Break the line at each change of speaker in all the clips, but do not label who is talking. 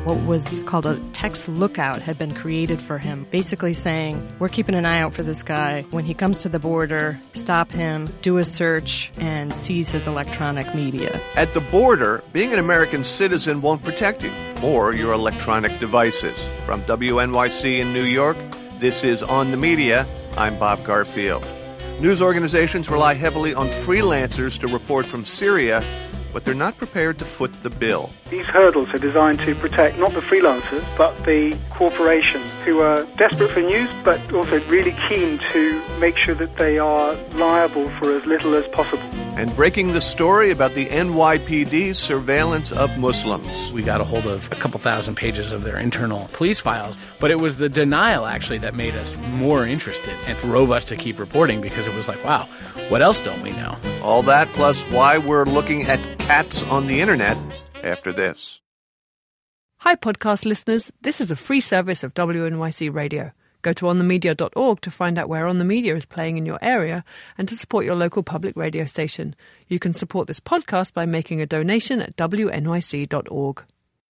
what was called a text lookout had been created for him, basically saying, we're keeping an eye out for this guy. When he comes to the border, stop him, do a search, and seize his electronic media.
At the border, being an American citizen won't protect you or your electronic devices. From WNYC in New York, this is On the Media. I'm Bob Garfield. News organizations rely heavily on freelancers to report from Syria, but they're not prepared to foot the bill.
These hurdles are designed to protect not the freelancers, but the corporations who are desperate for news, but also really keen to make sure that they are liable for as little as possible.
And breaking the story about the NYPD's surveillance of Muslims.
We got a hold of a couple thousand pages of their internal police files, but it was the denial, actually, that made us more interested and drove us to keep reporting, because it was like, wow, what else don't we know?
All that, plus why we're looking at cats on the internet after this.
Hi, podcast listeners. This is a free service of WNYC Radio. Go to onthemedia.org to find out where On the Media is playing in your area and to support your local public radio station. You can support this podcast by making a donation at wnyc.org.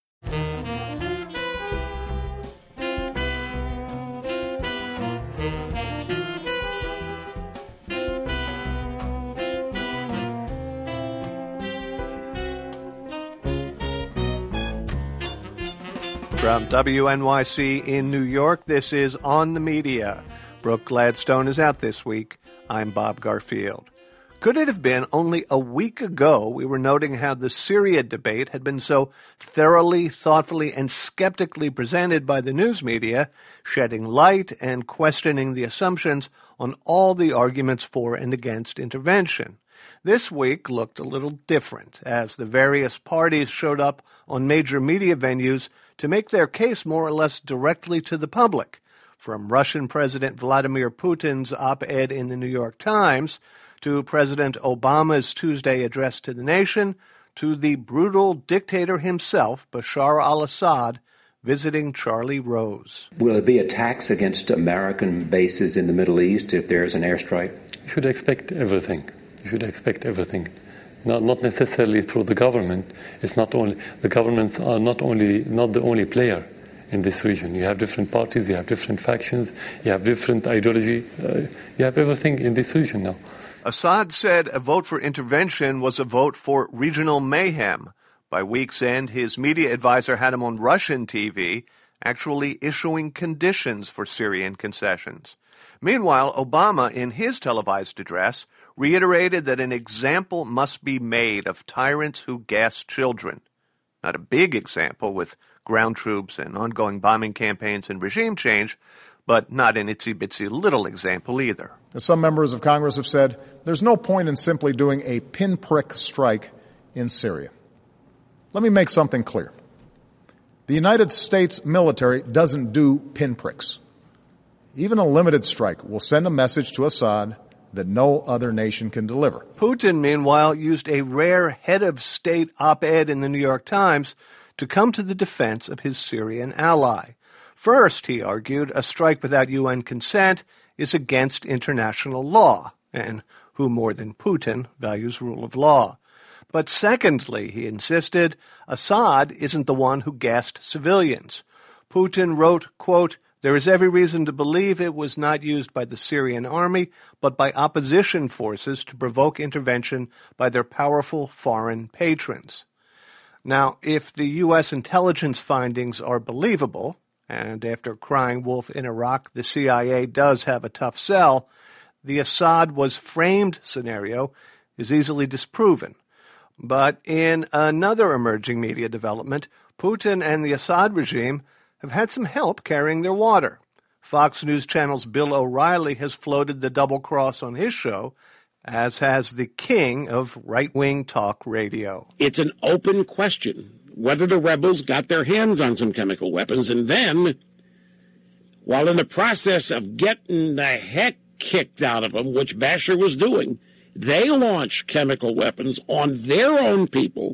From WNYC in New York, this is On the Media. Brooke Gladstone is out this week. I'm Bob Garfield. Could it have been only a week ago we were noting how the Syria debate had been so thoroughly, thoughtfully, and skeptically presented by the news media, shedding light and questioning the assumptions on all the arguments for and against intervention? This week looked a little different, as the various parties showed up on major media venues to make their case more or less directly to the public, from Russian President Vladimir Putin's op-ed in the New York Times to President Obama's Tuesday address to the nation to the brutal dictator himself, Bashar al-Assad, visiting Charlie Rose.
Will there be attacks against American bases in the Middle East if there's an airstrike?
You should expect everything. You should expect everything. Not necessarily through the government. It's not only the governments are not the only player in this region. You have different parties, you have different factions, you have different ideology. You have everything in this region now.
Assad said a vote for intervention was a vote for regional mayhem. By week's end, his media advisor had him on Russian TV, actually issuing conditions for Syrian concessions. Meanwhile, Obama, in his televised address, reiterated that an example must be made of tyrants who gas children. Not a big example with ground troops and ongoing bombing campaigns and regime change, but not an itsy-bitsy little example either.
As some members of Congress have said, there's no point in simply doing a pinprick strike in Syria. Let me make something clear. The United States military doesn't do pinpricks. Even a limited strike will send a message to Assad that no other nation can deliver.
Putin, meanwhile, used a rare head-of-state op-ed in the New York Times to come to the defense of his Syrian ally. First, he argued, a strike without UN consent is against international law, and who more than Putin values rule of law. But secondly, he insisted, Assad isn't the one who gassed civilians. Putin wrote, quote, there is every reason to believe it was not used by the Syrian army, but by opposition forces to provoke intervention by their powerful foreign patrons. Now, if the U.S. intelligence findings are believable, and after crying wolf in Iraq, the CIA does have a tough sell, the Assad was framed scenario is easily disproven. But in another emerging media development, Putin and the Assad regime have had some help carrying their water. Fox News Channel's Bill O'Reilly has floated the double cross on his show, as has the king of right-wing talk radio.
It's an open question whether the rebels got their hands on some chemical weapons, and then, while in the process of getting the heck kicked out of them, which Bashar was doing, they launched chemical weapons on their own people,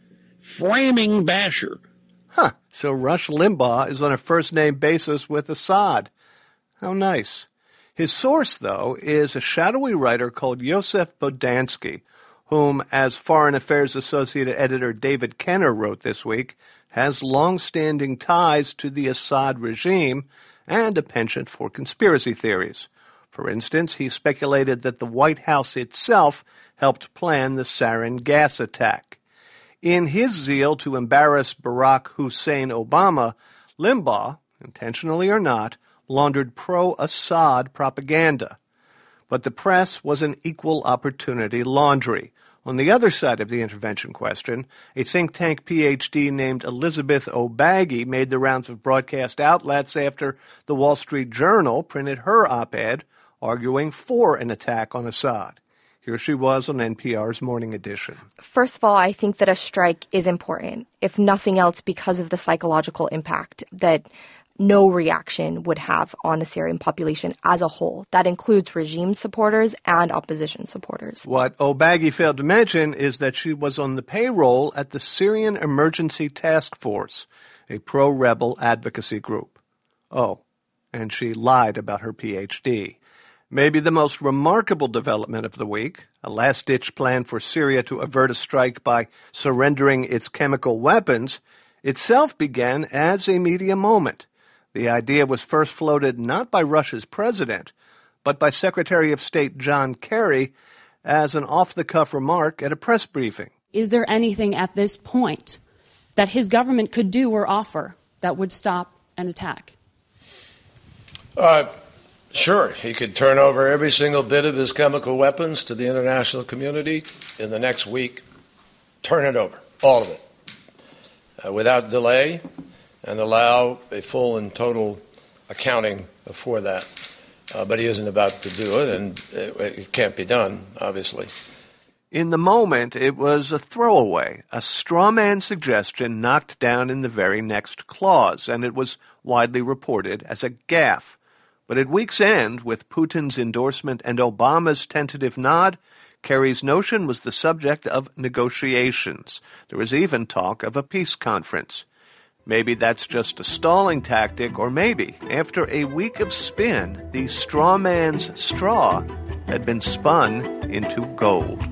framing Bashar.
Huh. So Rush Limbaugh is on a first-name basis with Assad. How nice. His source, though, is a shadowy writer called Yosef Bodansky, whom, as Foreign Affairs Associate Editor David Kenner wrote this week, has long-standing ties to the Assad regime and a penchant for conspiracy theories. For instance, he speculated that the White House itself helped plan the sarin gas attack. In his zeal to embarrass Barack Hussein Obama, Limbaugh, intentionally or not, laundered pro-Assad propaganda. But the press was an equal opportunity laundry. On the other side of the intervention question, a think tank PhD named Elizabeth O'Baggy made the rounds of broadcast outlets after the Wall Street Journal printed her op-ed arguing for an attack on Assad. Here she was on NPR's Morning Edition.
First of all, I think that a strike is important, if nothing else because of the psychological impact that no reaction would have on the Syrian population as a whole. That includes regime supporters and opposition supporters.
What O'Baggy failed to mention is that she was on the payroll at the Syrian Emergency Task Force, a pro-rebel advocacy group. Oh, and she lied about her PhD. Maybe the most remarkable development of the week, a last-ditch plan for Syria to avert a strike by surrendering its chemical weapons, itself began as a media moment. The idea was first floated not by Russia's president, but by Secretary of State John Kerry as an off-the-cuff remark at a press briefing.
Is there anything at this point that his government could do or offer that would stop an attack?
Sure. He could turn over every single bit of his chemical weapons to the international community in the next week. Turn it over, all of it, without delay, and allow a full and total accounting for that. But he isn't about to do it, and it can't be done, obviously.
In the moment, it was a throwaway, a straw man suggestion knocked down in the very next clause, and it was widely reported as a gaffe. But at week's end, with Putin's endorsement and Obama's tentative nod, Kerry's notion was the subject of negotiations. There was even talk of a peace conference. Maybe that's just a stalling tactic, or maybe, after a week of spin, the straw man's straw had been spun into gold.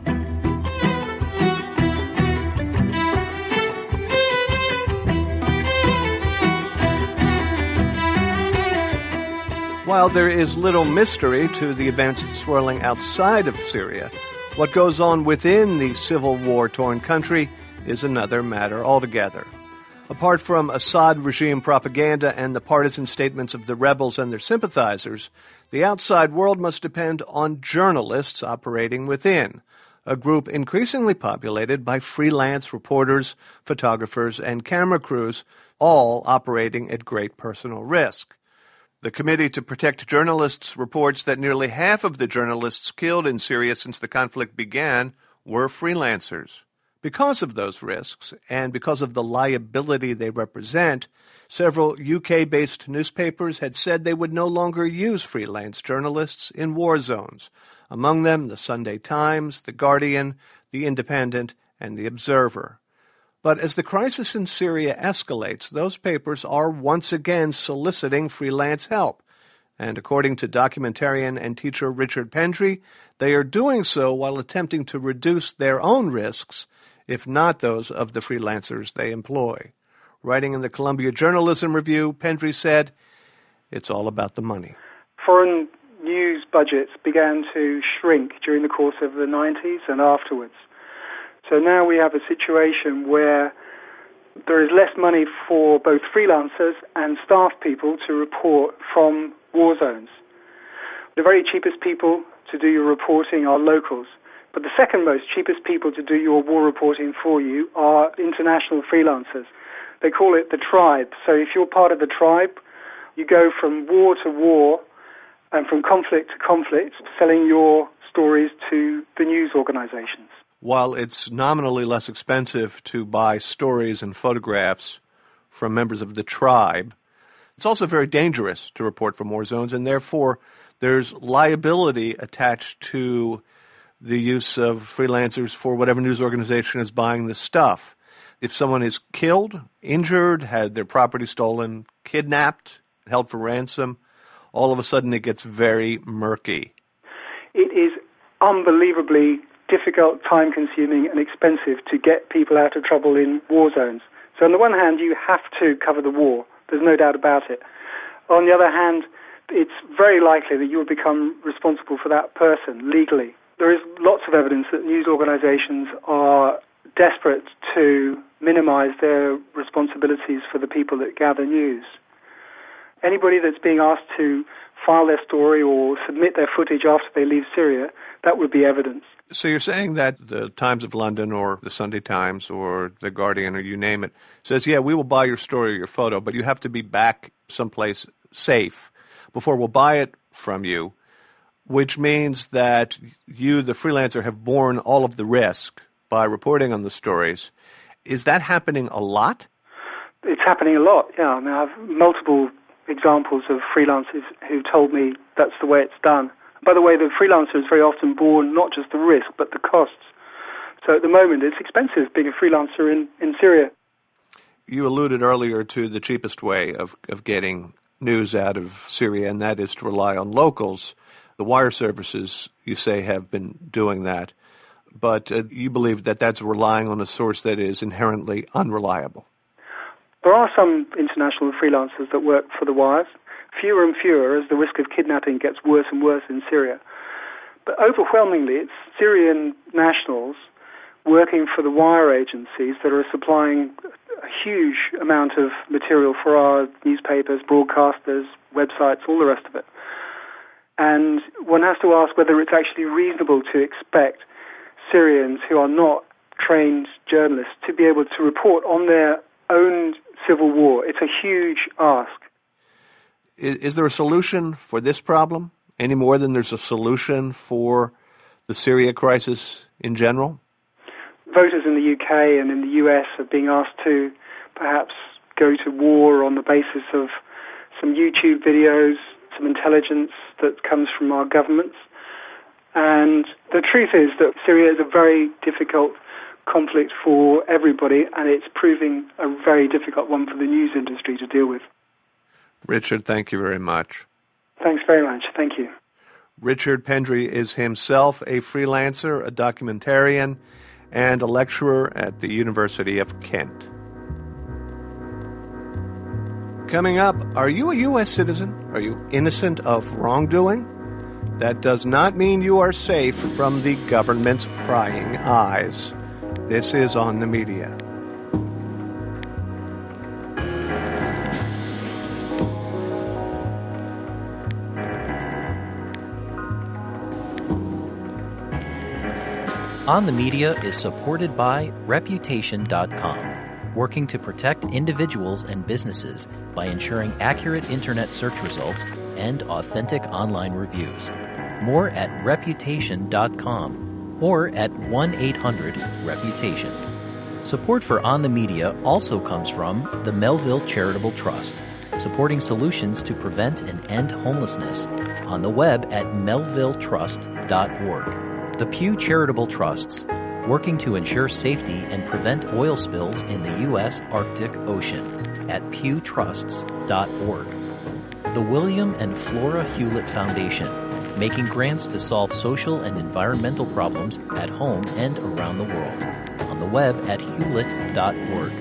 While there is little mystery to the events swirling outside of Syria, what goes on within the civil war-torn country is another matter altogether. Apart from Assad regime propaganda and the partisan statements of the rebels and their sympathizers, the outside world must depend on journalists operating within, a group increasingly populated by freelance reporters, photographers, and camera crews, all operating at great personal risk. The Committee to Protect Journalists reports that nearly half of the journalists killed in Syria since the conflict began were freelancers. Because of those risks, and because of the liability they represent, several UK-based newspapers had said they would no longer use freelance journalists in war zones, among them the Sunday Times, The Guardian, The Independent, and The Observer. But as the crisis in Syria escalates, those papers are once again soliciting freelance help. And according to documentarian and teacher Richard Pendry, they are doing so while attempting to reduce their own risks, if not those of the freelancers they employ. Writing in the Columbia Journalism Review, Pendry said, "It's all about the money."
Foreign news budgets began to shrink during the course of the 90s and afterwards. So now we have a situation where there is less money for both freelancers and staff people to report from war zones. The very cheapest people to do your reporting are locals, but the second most cheapest people to do your war reporting for you are international freelancers. They call it the tribe. So if you're part of the tribe, you go from war to war and from conflict to conflict, selling your stories to the news organizations.
While it's nominally less expensive to buy stories and photographs from members of the tribe, it's also very dangerous to report from war zones, and therefore there's liability attached to the use of freelancers for whatever news organization is buying the stuff. If someone is killed, injured, had their property stolen, kidnapped, held for ransom, all of a sudden it gets very murky.
It is unbelievably difficult, time-consuming, and expensive to get people out of trouble in war zones. So on the one hand, you have to cover the war. There's no doubt about it. On the other hand, it's very likely that you will become responsible for that person legally. There is lots of evidence that news organizations are desperate to minimize their responsibilities for the people that gather news. Anybody that's being asked to file their story or submit their footage after they leave Syria, that would be evidence.
So you're saying that the Times of London or the Sunday Times or the Guardian or you name it says, yeah, we will buy your story or your photo, but you have to be back someplace safe before we'll buy it from you, which means that you, the freelancer, have borne all of the risk by reporting on the stories. Is that happening a lot?
It's happening a lot, yeah. I mean, I have multiple examples of freelancers who told me that's the way it's done. By the way, the freelancer is very often borne not just the risk, but the costs. So at the moment, it's expensive being a freelancer in Syria.
You alluded earlier to the cheapest way of getting news out of Syria, and that is to rely on locals. The wire services, you say, have been doing that. But you believe that that's relying on a source that is inherently unreliable.
There are some international freelancers that work for the wires, fewer and fewer as the risk of kidnapping gets worse and worse in Syria. But overwhelmingly, it's Syrian nationals working for the wire agencies that are supplying a huge amount of material for our newspapers, broadcasters, websites, all the rest of it. And one has to ask whether it's actually reasonable to expect Syrians who are not trained journalists to be able to report on their own civil war. It's a huge ask.
Is there a solution for this problem any more than there's a solution for the Syria crisis in general?
Voters in the UK and in the US are being asked to perhaps go to war on the basis of some YouTube videos, some intelligence that comes from our governments. And the truth is that Syria is a very difficult conflict for everybody, and it's proving a very difficult one for the news industry to deal with.
Richard, thank you very much.
Thanks very much. Thank you.
Richard Pendry is himself a freelancer, a documentarian, and a lecturer at the University of Kent. Coming up, are you a U.S. citizen? Are you innocent of wrongdoing? That does not mean you are safe from the government's prying eyes. This is On the Media.
On the Media is supported by Reputation.com, working to protect individuals and businesses by ensuring accurate internet search results and authentic online reviews. More at Reputation.com or at 1-800-REPUTATION. Support for On the Media also comes from the Melville Charitable Trust, supporting solutions to prevent and end homelessness on the web at melvilletrust.org. The Pew Charitable Trusts, working to ensure safety and prevent oil spills in the U.S. Arctic Ocean at pewtrusts.org. The William and Flora Hewlett Foundation, making grants to solve social and environmental problems at home and around the world. On the web at hewlett.org.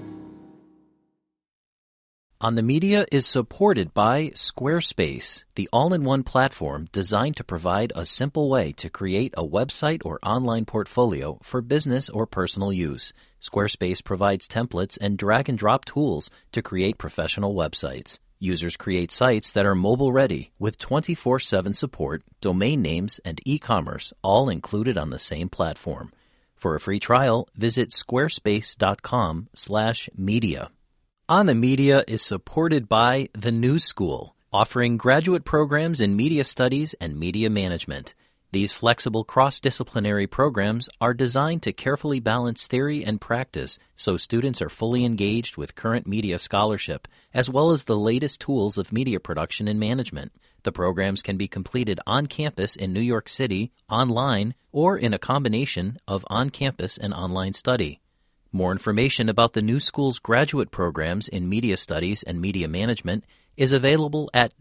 On the Media is supported by Squarespace, the all-in-one platform designed to provide a simple way to create a website or online portfolio for business or personal use. Squarespace provides templates and drag-and-drop tools to create professional websites. Users create sites that are mobile-ready with 24/7 support, domain names, and e-commerce, all included on the same platform. For a free trial, visit squarespace.com/media. On the Media is supported by The New School, offering graduate programs in media studies and media management. These flexible cross-disciplinary programs are designed to carefully balance theory and practice so students are fully engaged with current media scholarship, as well as the latest tools of media production and management. The programs can be completed on campus in New York City, online, or in a combination of on-campus and online study. More information about the New School's graduate programs in media studies and media management is available at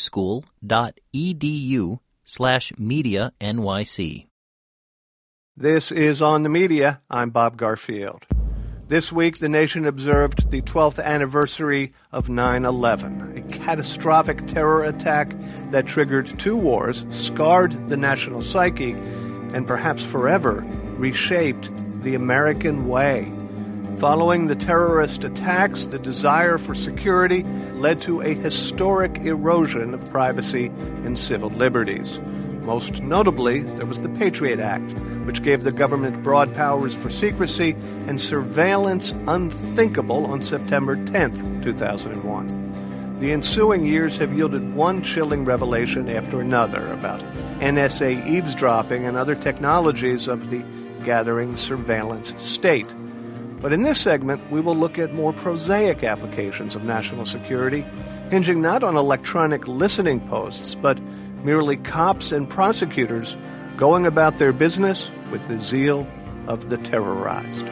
newschool.edu/media NYC.
This is On the Media. I'm Bob Garfield. This week, the nation observed the 12th anniversary of 9/11, a catastrophic terror attack that triggered two wars, scarred the national psyche, and perhaps forever reshaped the American way. Following the terrorist attacks, the desire for security led to a historic erosion of privacy and civil liberties. Most notably, there was the Patriot Act, which gave the government broad powers for secrecy and surveillance unthinkable on September 10th, 2001. The ensuing years have yielded one chilling revelation after another about NSA eavesdropping and other technologies of the gathering surveillance state. But in this segment, we will look at more prosaic applications of national security, hinging not on electronic listening posts, but merely cops and prosecutors going about their business with the zeal of the terrorized.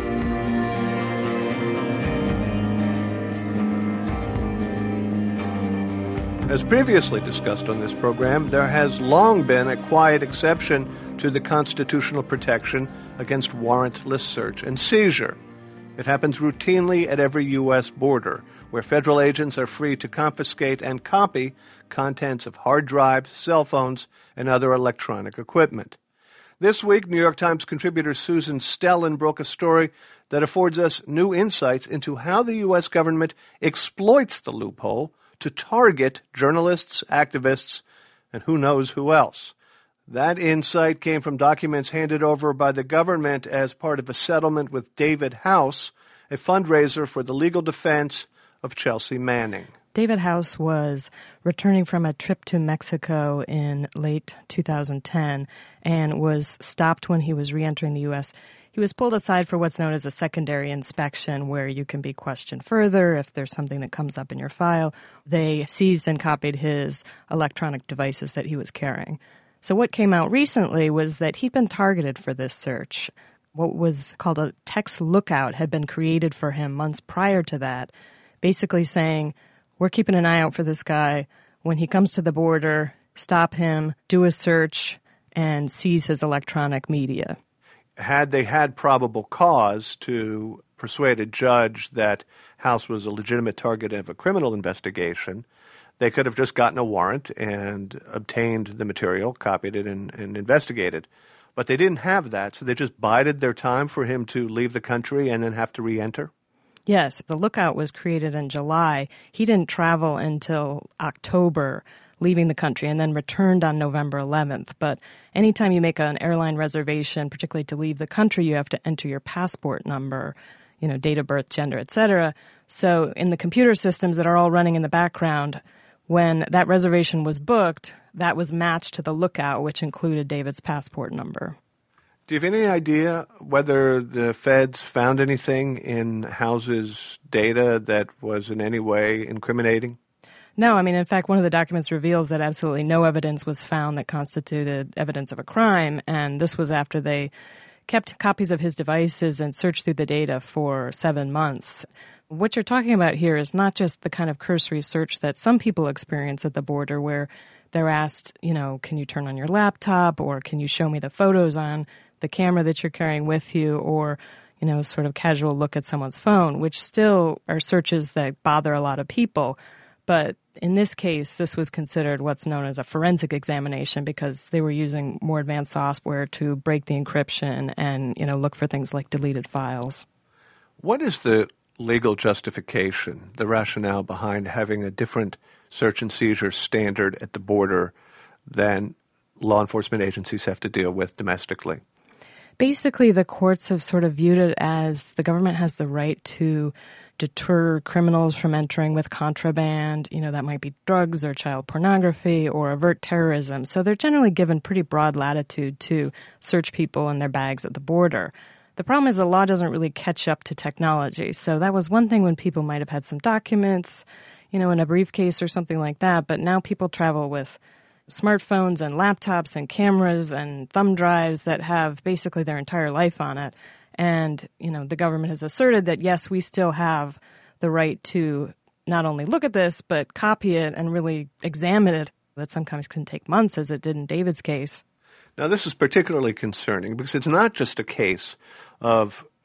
As previously discussed on this program, there has long been a quiet exception to the constitutional protection against warrantless search and seizure. It happens routinely at every U.S. border, where federal agents are free to confiscate and copy contents of hard drives, cell phones, and other electronic equipment. This week, New York Times contributor Susan Stellan broke a story that affords us new insights into how the U.S. government exploits the loophole to target journalists, activists, and who knows who else. That insight came from documents handed over by the government as part of a settlement with David House, a fundraiser for the legal defense of Chelsea Manning.
David House was returning from a trip to Mexico in late 2010 and was stopped when he was re-entering the U.S. He was pulled aside for what's known as a secondary inspection, where you can be questioned further if there's something that comes up in your file. They seized and copied his electronic devices that he was carrying. So what came out recently was that he'd been targeted for this search. What was called a text lookout had been created for him months prior to that, basically saying, we're keeping an eye out for this guy. When he comes to the border, stop him, do a search, and seize his electronic media.
Had they had probable cause to persuade a judge that House was a legitimate target of a criminal investigation, they could have just gotten a warrant and obtained the material, copied it, and investigated. But they didn't have that, so they just bided their time for him to leave the country and then have to re-enter?
Yes, the lookout was created in July. He didn't travel until October, leaving the country, and then returned on November 11th. But anytime you make an airline reservation, particularly to leave the country, you have to enter your passport number, date of birth, gender, etc. So in the computer systems that are all running in the background, when that reservation was booked, that was matched to the lookout, which included David's passport number.
Do you have any idea whether the feds found anything in House's data that was in any way incriminating?
No, in fact, one of the documents reveals that absolutely no evidence was found that constituted evidence of a crime, and this was after they kept copies of his devices and searched through the data for 7 months. What you're talking about here is not just the kind of cursory search that some people experience at the border where they're asked, can you turn on your laptop, or can you show me the photos on the camera that you're carrying with you, or, sort of casual look at someone's phone, which still are searches that bother a lot of people. But in this case, this was considered what's known as a forensic examination because they were using more advanced software to break the encryption and, look for things like deleted files.
What is the legal justification, the rationale behind having a different search and seizure standard at the border than law enforcement agencies have to deal with domestically?
Basically, the courts have sort of viewed it as the government has the right to deter criminals from entering with contraband, that might be drugs or child pornography, or avert terrorism. So they're generally given pretty broad latitude to search people in their bags at the border. The problem is the law doesn't really catch up to technology. So that was one thing when people might have had some documents, in a briefcase or something like that. But now people travel with smartphones and laptops and cameras and thumb drives that have basically their entire life on it. And, the government has asserted that, yes, we still have the right to not only look at this, but copy it and really examine it. That sometimes can take months, as it did in David's case.
Now, this is particularly concerning because it's not just a case of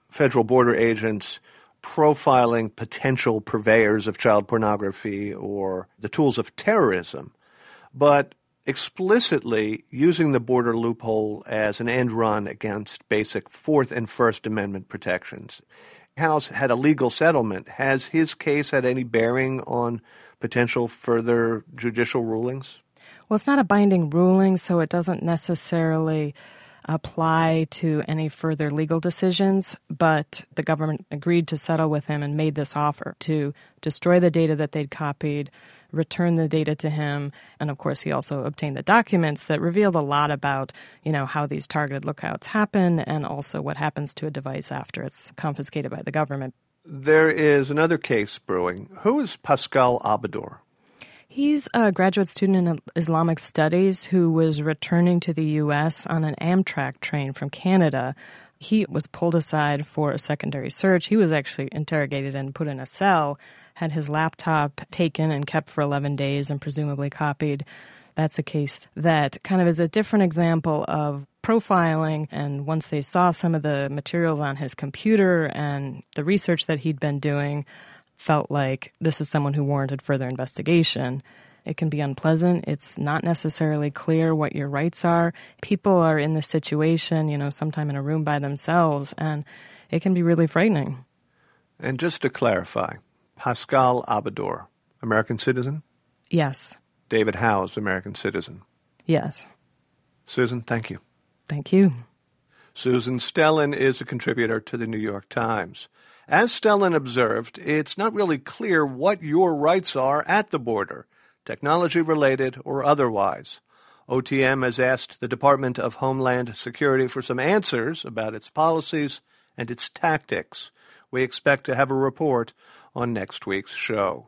federal border agents profiling potential purveyors of child pornography or the tools of terrorism, but explicitly using the border loophole as an end run against basic Fourth and First Amendment protections. House had a legal settlement. Has his case had any bearing on potential further judicial rulings?
Well, it's not a binding ruling, so it doesn't necessarily apply to any further legal decisions, but the government agreed to settle with him and made this offer to destroy the data that they'd copied, return the data to him, and of course he also obtained the documents that revealed a lot about, how these targeted lookouts happen and also what happens to a device after it's confiscated by the government.
There is another case brewing. Who is Pascal Abedor?
He's a graduate student in Islamic studies who was returning to the U.S. on an Amtrak train from Canada. He was pulled aside for a secondary search. He was actually interrogated and put in a cell, had his laptop taken and kept for 11 days and presumably copied. That's a case that kind of is a different example of profiling, and once they saw some of the materials on his computer and the research that he'd been doing, felt like this is someone who warranted further investigation. It can be unpleasant. It's not necessarily clear what your rights are. People are in this situation, sometime in a room by themselves, and it can be really frightening.
And just to clarify, Pascal Abedor, American citizen?
Yes.
David Howes, American citizen?
Yes.
Susan, thank you.
Thank you.
Susan Stellan is a contributor to the New York Times. As Stellan observed, it's not really clear what your rights are at the border, technology-related or otherwise. OTM has asked the Department of Homeland Security for some answers about its policies and its tactics. We expect to have a report on next week's show.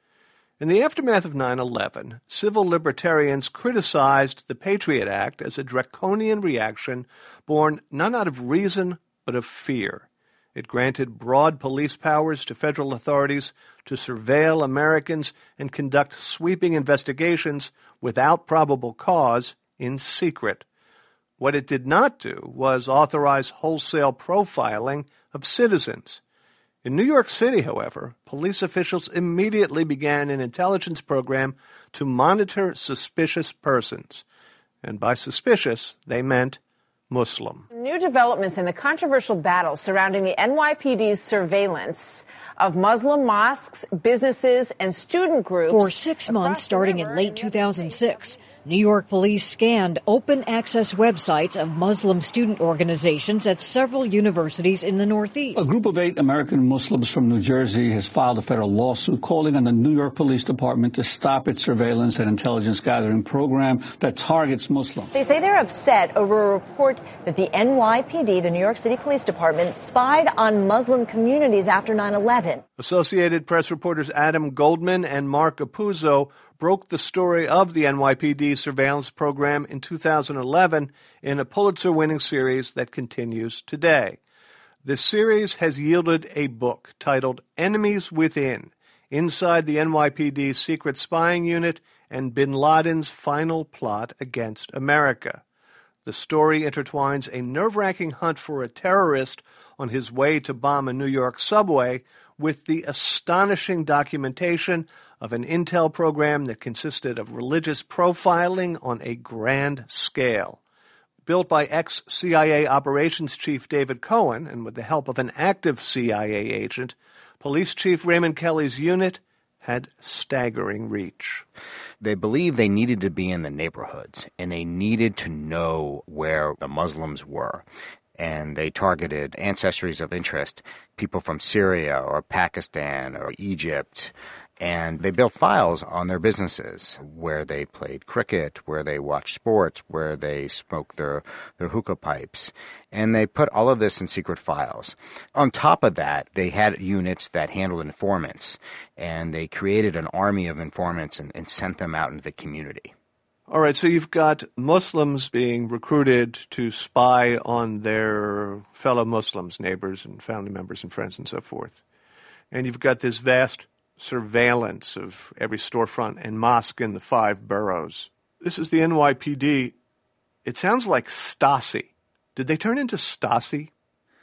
In the aftermath of 9/11, civil libertarians criticized the Patriot Act as a draconian reaction born not out of reason but of fear. It granted broad police powers to federal authorities to surveil Americans and conduct sweeping investigations without probable cause in secret. What it did not do was authorize wholesale profiling of citizens. In New York City, however, police officials immediately began an intelligence program to monitor suspicious persons. And by suspicious, they meant Muslim.
New developments in the controversial battle surrounding the NYPD's surveillance of Muslim mosques, businesses, and student groups.
For 6 months, starting in late 2006, New York police scanned open access websites of Muslim student organizations at several universities in the Northeast.
A group of 8 American Muslims from New Jersey has filed a federal lawsuit calling on the New York Police Department to stop its surveillance and intelligence gathering program that targets Muslims.
They say they're upset over a report that the NYPD, the New York City Police Department, spied on Muslim communities after 9/11.
Associated Press reporters Adam Goldman and Mark Apuzzo broke the story of the NYPD surveillance program in 2011 in a Pulitzer-winning series that continues today. This series has yielded a book titled Enemies Within, Inside the NYPD's Secret Spying Unit and Bin Laden's Final Plot Against America. The story intertwines a nerve-wracking hunt for a terrorist on his way to bomb a New York subway with the astonishing documentation of an intel program that consisted of religious profiling on a grand scale. Built by ex-CIA operations chief David Cohen, and with the help of an active CIA agent, Police Chief Raymond Kelly's unit had staggering reach.
They believed they needed to be in the neighborhoods, and they needed to know where the Muslims were. And they targeted ancestries of interest, people from Syria or Pakistan or Egypt. And they built files on their businesses where they played cricket, where they watched sports, where they smoked their hookah pipes. And they put all of this in secret files. On top of that, they had units that handled informants. And they created an army of informants and sent them out into the community.
All right, so you've got Muslims being recruited to spy on their fellow Muslims, neighbors and family members and friends and so forth. And you've got this vast surveillance of every storefront and mosque in the 5 boroughs. This is the NYPD. It sounds like Stasi. Did they turn into Stasi?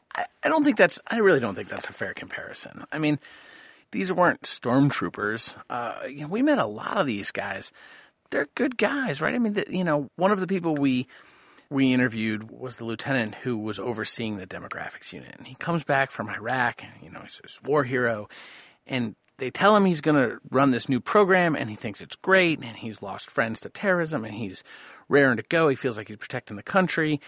I really don't think that's a fair comparison. I mean, these weren't stormtroopers. We met a lot of these guys. They're good guys, right? I mean, one of the people we interviewed was the lieutenant who was overseeing the demographics unit. And he comes back from Iraq, and, he's this war hero. And they tell him he's going to run this new program, and he thinks it's great, and he's lost friends to terrorism, and he's raring to go. He feels like he's protecting the country.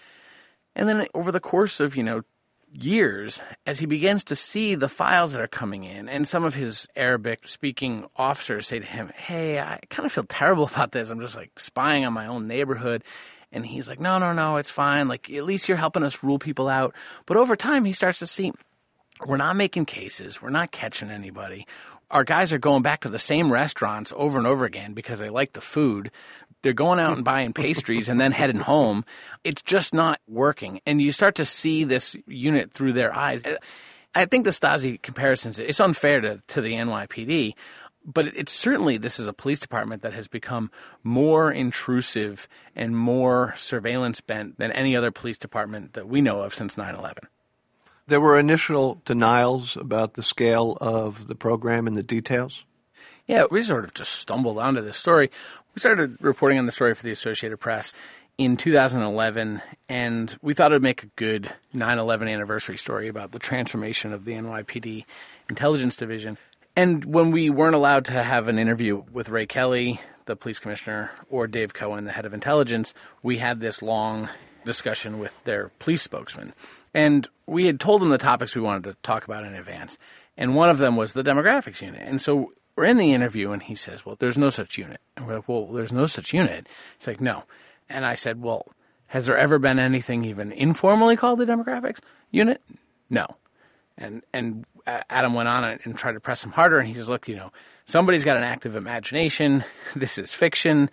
And then over the course of, years, as he begins to see the files that are coming in, and some of his Arabic-speaking officers say to him, hey, I kind of feel terrible about this. I'm just, spying on my own neighborhood. And he's like, no, it's fine. At least you're helping us rule people out. But over time, he starts to see, we're not making cases. We're not catching anybody. Our guys are going back to the same restaurants over and over again because they like the food. They're going out and buying pastries and then heading home. It's just not working. And you start to see this unit through their eyes. I think the Stasi comparisons, it's unfair to the NYPD, but it's certainly, this is a police department that has become more intrusive and more surveillance bent than any other police department that we know of since 9/11.
There were initial denials about the scale of the program and the details?
Yeah, we sort of just stumbled onto this story. We started reporting on the story for the Associated Press in 2011, and we thought it would make a good 9/11 anniversary story about the transformation of the NYPD Intelligence Division. And when we weren't allowed to have an interview with Ray Kelly, the police commissioner, or Dave Cohen, the head of intelligence, we had this long discussion with their police spokesman. And we had told them the topics we wanted to talk about in advance. And one of them was the demographics unit. And so we're in the interview, and he says, well, there's no such unit. And we're like, well, there's no such unit. He's like, no. And I said, well, has there ever been anything even informally called the demographics unit? No. And Adam went on and tried to press him harder, and he says, look, somebody's got an active imagination. This is fiction.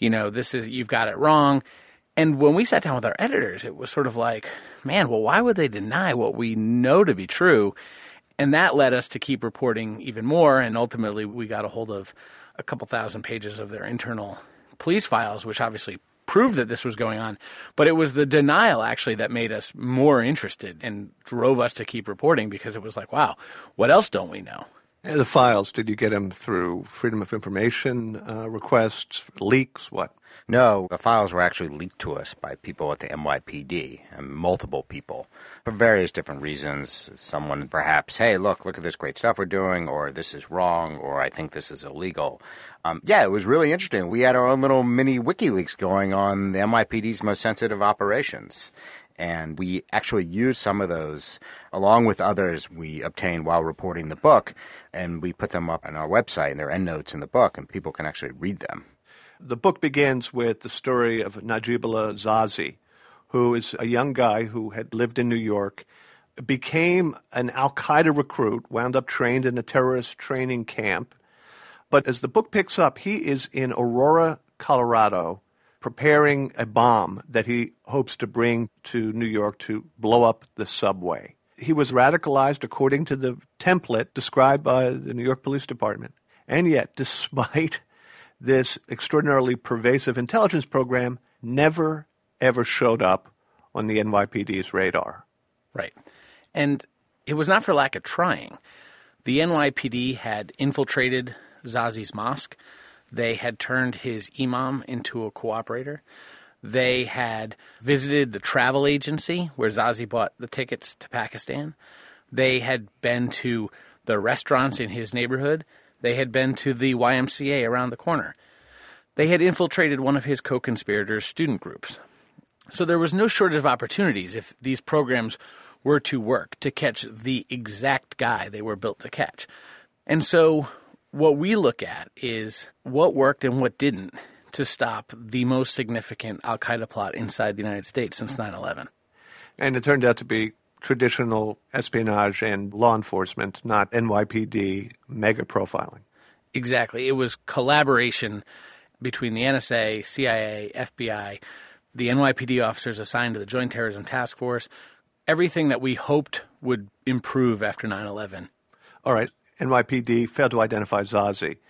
You've got it wrong. And when we sat down with our editors, it was sort of like, man, well, why would they deny what we know to be true? And that led us to keep reporting even more, and ultimately we got a hold of a couple thousand pages of their internal police files, which obviously proved that this was going on. But it was the denial, actually, that made us more interested and drove us to keep reporting, because it was like, wow, what else don't we know?
And the files, did you get them through Freedom of Information requests, leaks, what?
No, the files were actually leaked to us by people at the NYPD, and multiple people, for various different reasons. Someone perhaps, hey, look at this great stuff we're doing, or this is wrong, or I think this is illegal. It was really interesting. We had our own little mini WikiLeaks going on the NYPD's most sensitive operations. And we actually used some of those, along with others we obtained while reporting the book, and we put them up on our website, and they're endnotes in the book, and people can actually read them.
The book begins with the story of Najibullah Zazi, who is a young guy who had lived in New York, became an al-Qaeda recruit, wound up trained in a terrorist training camp. But as the book picks up, he is in Aurora, Colorado, preparing a bomb that he hopes to bring to New York to blow up the subway. He was radicalized according to the template described by the New York Police Department. And yet, despite this extraordinarily pervasive intelligence program, never, ever showed up on the NYPD's radar.
Right. And it was not for lack of trying. The NYPD had infiltrated Zazi's mosque. They had turned his imam into a cooperator. They had visited the travel agency where Zazi bought the tickets to Pakistan. They had been to the restaurants in his neighborhood. They had been to the YMCA around the corner. They had infiltrated one of his co-conspirators' student groups. So there was no shortage of opportunities, if these programs were to work, to catch the exact guy they were built to catch. And so what we look at is what worked and what didn't to stop the most significant al-Qaeda plot inside the United States since 9/11.
And it turned out to be traditional espionage and law enforcement, not NYPD mega profiling.
Exactly. It was collaboration between the NSA, CIA, FBI, the NYPD officers assigned to the Joint Terrorism Task Force, everything that we hoped would improve after 9/11.
All right. NYPD failed to identify Zazi.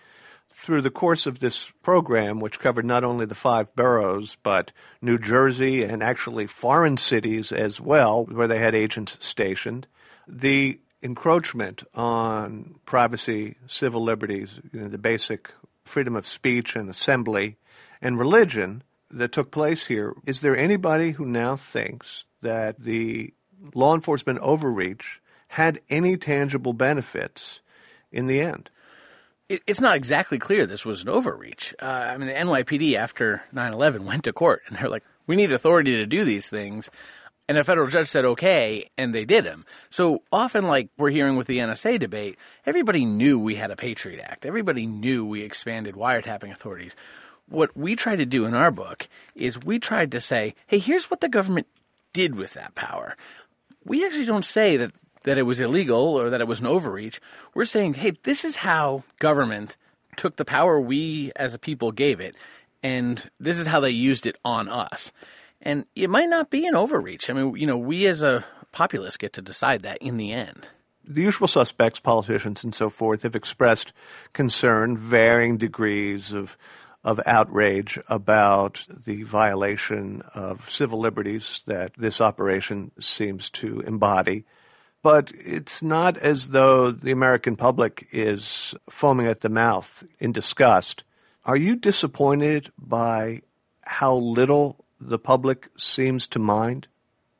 through the course of this program, which covered not only the 5 boroughs, but New Jersey and actually foreign cities as well, where they had agents stationed, the encroachment on privacy, civil liberties, the basic freedom of speech and assembly and religion that took place here, is there anybody who now thinks that the law enforcement overreach had any tangible benefits in the end?
It's not exactly clear this was an overreach. The NYPD after 9/11 went to court, and they're like, we need authority to do these things. And a federal judge said, okay, and they did them. So often, like we're hearing with the NSA debate, everybody knew we had a Patriot Act. Everybody knew we expanded wiretapping authorities. What we tried to do in our book is we tried to say, hey, here's what the government did with that power. We actually don't say that it was illegal or that it was an overreach. We're saying, hey, this is how government took the power we as a people gave it, and this is how they used it on us. And it might not be an overreach. I mean, we as a populace get to decide that in the end.
The usual suspects, politicians and so forth, have expressed concern, varying degrees of outrage about the violation of civil liberties that this operation seems to embody. But it's not as though the American public is foaming at the mouth in disgust. Are you disappointed by how little the public seems to mind?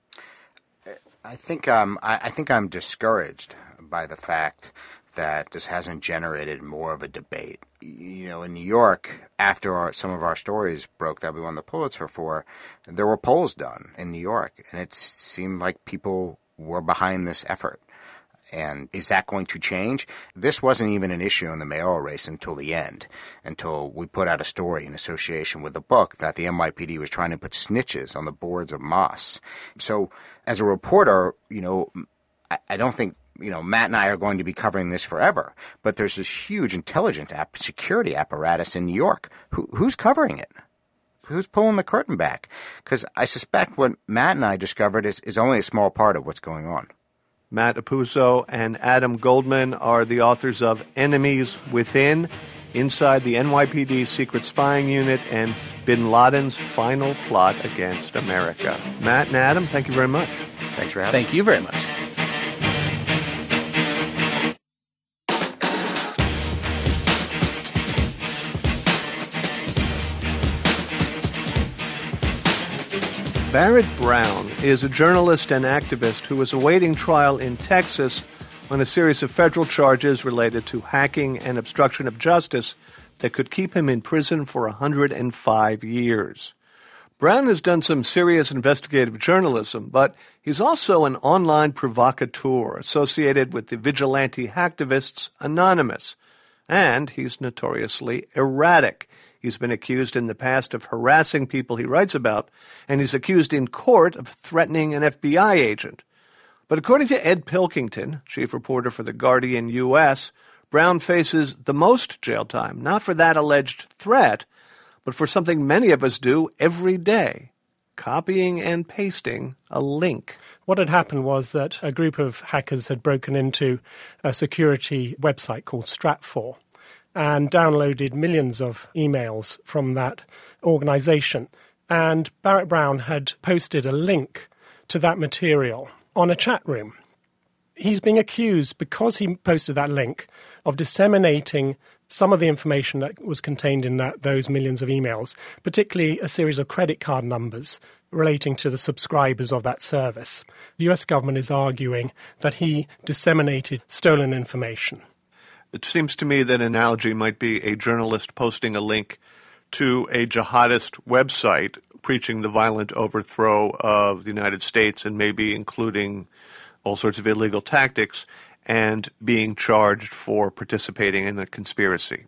I think I'm discouraged by the fact that this hasn't generated more of a debate. In New York, after some of our stories broke that we won the Pulitzer for, there were polls done in New York, and it seemed like people were behind this effort. And is that going to change? This wasn't even an issue in the mayoral race until the end, until we put out a story in association with the book that the NYPD was trying to put snitches on the boards of mosques. So as a reporter, I don't think, Matt and I are going to be covering this forever, but there's this huge intelligence security apparatus in New York. Who's covering it? Who's pulling the curtain back? Because I suspect what Matt and I discovered is only a small part of what's going on.
Matt Apuzzo and Adam Goldman are the authors of Enemies Within, Inside the NYPD Secret Spying Unit, and Bin Laden's Final Plot Against America. Matt and Adam, thank you very much.
Thanks for having me.
Thank you very much.
Barrett Brown is a journalist and activist who is awaiting trial in Texas on a series of federal charges related to hacking and obstruction of justice that could keep him in prison for 105 years. Brown has done some serious investigative journalism, but he's also an online provocateur associated with the vigilante hacktivists Anonymous, and he's notoriously erratic. He's been accused in the past of harassing people he writes about, and he's accused in court of threatening an FBI agent. But according to Ed Pilkington, chief reporter for The Guardian U.S., Brown faces the most jail time, not for that alleged threat, but for something many of us do every day, copying and pasting a link.
What had happened was that a group of hackers had broken into a security website called Stratfor and downloaded millions of emails from that organization. And Barrett Brown had posted a link to that material on a chat room. He's being accused, because he posted that link, of disseminating some of the information that was contained in those millions of emails, particularly a series of credit card numbers relating to the subscribers of that service. The US government is arguing that he disseminated stolen information.
It seems to me that an analogy might be a journalist posting a link to a jihadist website preaching the violent overthrow of the United States and maybe including all sorts of illegal tactics and being charged for participating in a conspiracy.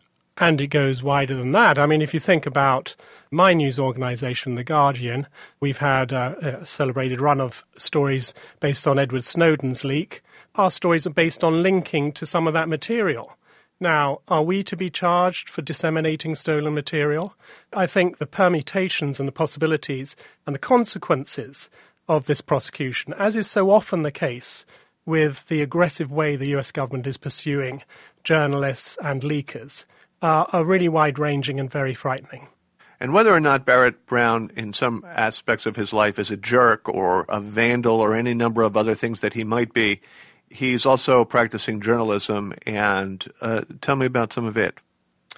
And it goes wider than that. I mean, if you think about my news organization, The Guardian, we've had a celebrated run of stories based on Edward Snowden's leak. Our stories are based on linking to some of that material. Now, are we to be charged for disseminating stolen material? I think the permutations and the possibilities and the consequences of this prosecution, as is so often the case with the aggressive way the US government is pursuing journalists and leakers, are really wide-ranging and very frightening.
And whether or not Barrett Brown, in some aspects of his life, is a jerk or a vandal or any number of other things that he might be, he's also practicing journalism. And tell me about some of it.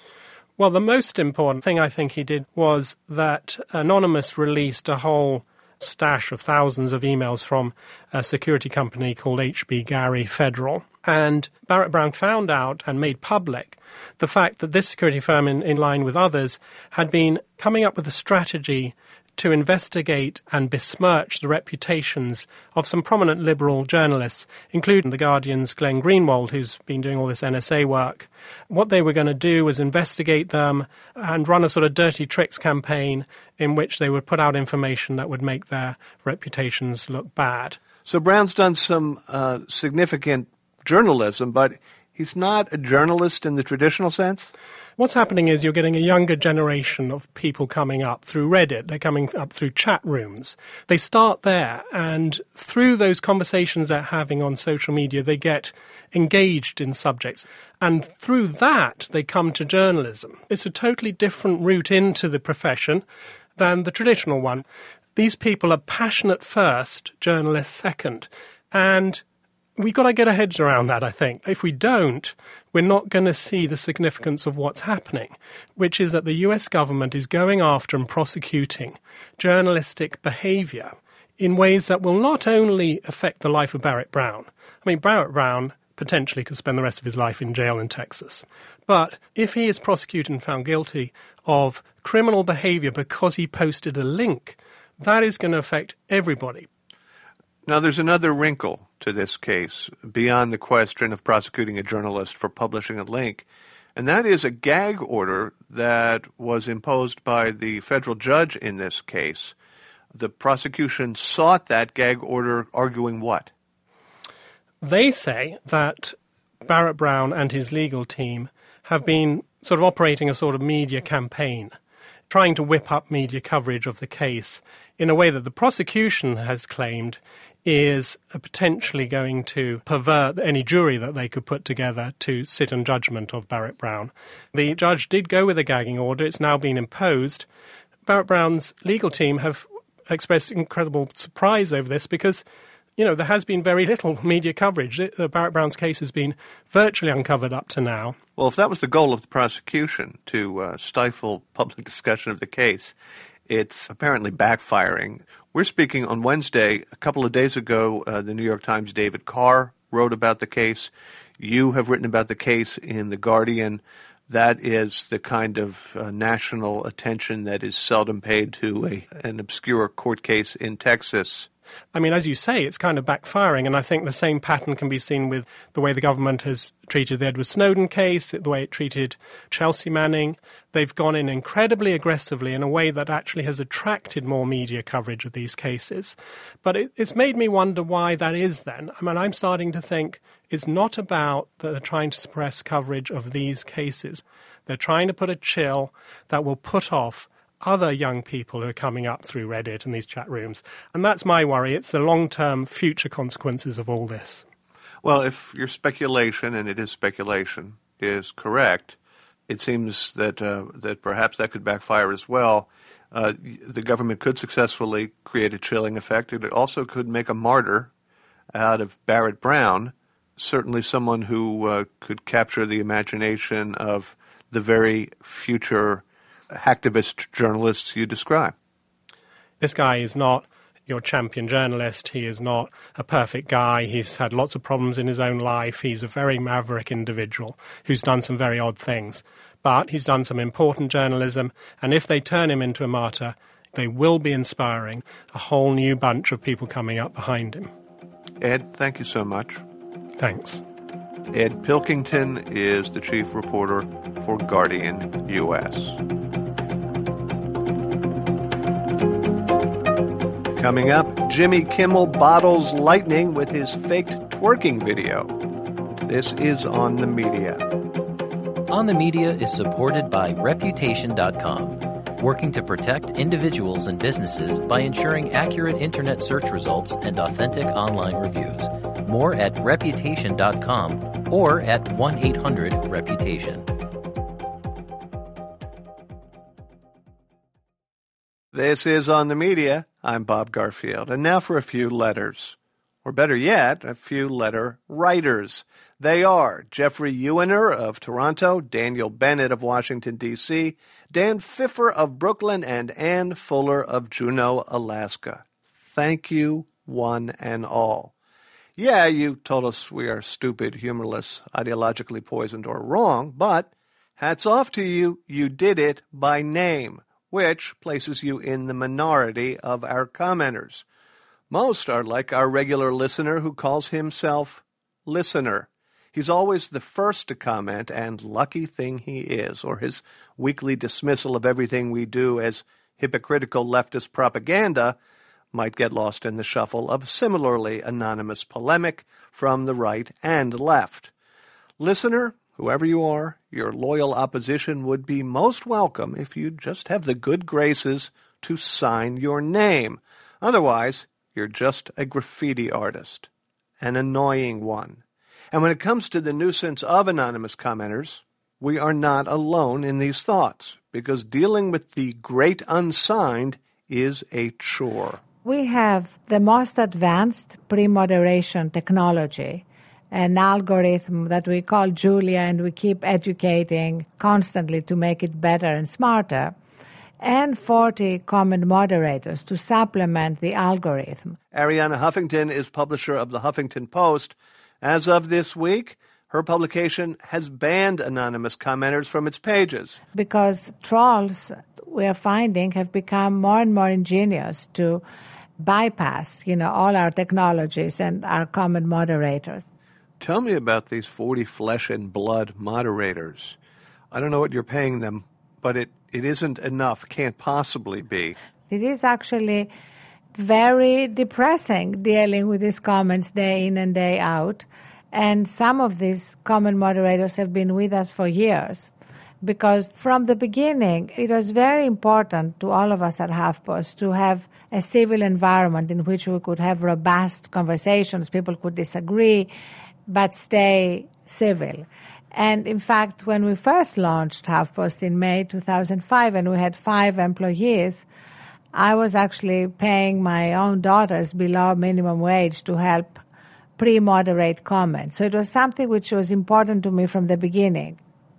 Well, the most important thing I think he did was that Anonymous released a whole stash of thousands of emails from a security company called HB Gary Federal. And Barrett Brown found out and made public the fact that this security firm, in line with others, had been coming up with a strategy to investigate and besmirch the reputations of some prominent liberal journalists, including The Guardian's Glenn Greenwald, who's been doing all this NSA work. What they were going to do was investigate them and run a sort of dirty tricks campaign in which they would put out information that would make their reputations look bad.
So Brown's done some significant journalism, but he's not a journalist in the traditional sense?
What's happening is you're getting a younger generation of people coming up through Reddit. They're coming up through chat rooms. They start there, and through those conversations they're having on social media, they get engaged in subjects. And through that, they come to journalism. It's a totally different route into the profession than the traditional one. These people are passionate first, journalists second. And we've got to get our heads around that, I think. If we don't, we're not going to see the significance of what's happening, which is that the US government is going after and prosecuting journalistic behavior in ways that will not only affect the life of Barrett Brown. I mean, Barrett Brown potentially could spend the rest of his life in jail in Texas. But if he is prosecuted and found guilty of criminal behavior because he posted a link, that is going to affect everybody.
Now, there's another wrinkle to this case beyond the question of prosecuting a journalist for publishing a link, and that is a gag order that was imposed by the federal judge in this case. The prosecution sought that gag order, arguing what?
They say that Barrett Brown and his legal team have been sort of operating a sort of media campaign, trying to whip up media coverage of the case in a way that the prosecution has claimed is potentially going to pervert any jury that they could put together to sit in judgment of Barrett Brown. The judge did go with a gagging order. It's now been imposed. Barrett Brown's legal team have expressed incredible surprise over this because, you know, there has been very little media coverage. Barrett Brown's case has been virtually uncovered up to now.
Well, if that was the goal of the prosecution, to stifle public discussion of the case, it's apparently backfiring. We're speaking on Wednesday. A couple of days ago, the New York Times' David Carr wrote about the case. You have written about the case in The Guardian. That is the kind of national attention that is seldom paid to an obscure court case in Texas.
I mean, as you say, it's kind of backfiring, and I think the same pattern can be seen with the way the government has treated the Edward Snowden case, the way it treated Chelsea Manning. They've gone in incredibly aggressively in a way that actually has attracted more media coverage of these cases. But it's made me wonder why that is then. I mean, I'm starting to think it's not about that they're trying to suppress coverage of these cases. They're trying to put a chill that will put off other young people who are coming up through Reddit and these chat rooms. And that's my worry. It's the long-term future consequences of all this.
Well, if your speculation, and it is speculation, is correct, it seems that that perhaps that could backfire as well. The government could successfully create a chilling effect. It also could make a martyr out of Barrett Brown, certainly someone who could capture the imagination of the very future hacktivist journalists you describe.
This guy is not your champion journalist. He is not a perfect guy. He's had lots of problems in his own life. He's a very maverick individual who's done some very odd things. But he's done some important journalism, and if they turn him into a martyr, they will be inspiring a whole new bunch of people coming up behind him.
Ed, thank you so much.
Thanks.
Ed Pilkington is the chief reporter for Guardian US. Coming up, Jimmy Kimmel bottles lightning with his faked twerking video. This is On the Media.
On the Media is supported by Reputation.com, working to protect individuals and businesses by ensuring accurate internet search results and authentic online reviews. More at Reputation.com or at 1-800-REPUTATION.
This is On the Media. I'm Bob Garfield. And now for a few letters. Or better yet, a few letter writers. They are Jeffrey Ewener of Toronto, Daniel Bennett of Washington, D.C., Dan Pfiffer of Brooklyn, and Ann Fuller of Juneau, Alaska. Thank you, one and all. Yeah, you told us we are stupid, humorless, ideologically poisoned, or wrong, but hats off to you. You did it by name, which places you in the minority of our commenters. Most are like our regular listener who calls himself Listener. He's always the first to comment, and lucky thing he is, or his weekly dismissal of everything we do as hypocritical leftist propaganda might get lost in the shuffle of similarly anonymous polemic from the right and left. Listener, whoever you are, your loyal opposition would be most welcome if you'd just have the good graces to sign your name. Otherwise, you're just a graffiti artist, an annoying one. And when it comes to the nuisance of anonymous commenters, we are not alone in these thoughts, because dealing with the great unsigned is a chore.
We have the most advanced pre-moderation technology, an algorithm that we call Julia, and we keep educating constantly to make it better and smarter, and 40 comment moderators to supplement the algorithm.
Arianna Huffington is publisher of the Huffington Post. As of this week, her publication has banned anonymous commenters from its pages.
Because trolls, we are finding, have become more and more ingenious to bypass, all our technologies and our comment moderators.
Tell me about these 40 flesh and blood moderators. I don't know what you're paying them, but it isn't enough, can't possibly be.
It is actually very depressing dealing with these comments day in and day out. And some of these comment moderators have been with us for years, because from the beginning it was very important to all of us at HuffPost to have a civil environment in which we could have robust conversations. People could disagree, but stay civil. And in fact, when we first launched HuffPost in May 2005 and we had 5 employees, I was actually paying my own daughters below minimum wage to help pre-moderate comments. So it was something which was important to me from the beginning.